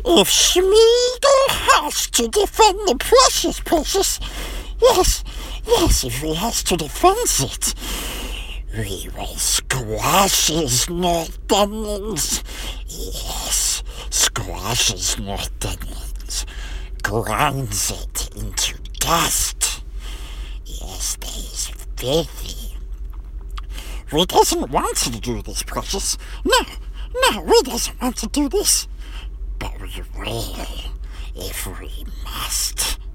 If Smeagol has to defend the precious, yes, if he has to defend it, we will squash his Northernings. Yes, squash his Northernings. Grinds it into dust. Yes, that is filthy. We doesn't want to do this, Precious. No, we doesn't want to do this. But we will, if we must.